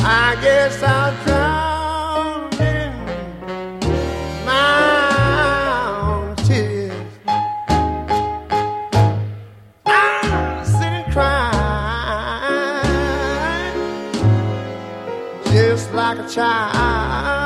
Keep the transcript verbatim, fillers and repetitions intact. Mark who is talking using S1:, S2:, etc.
S1: I guess I'll drown in my own tears. I'm sitting crying just like a child.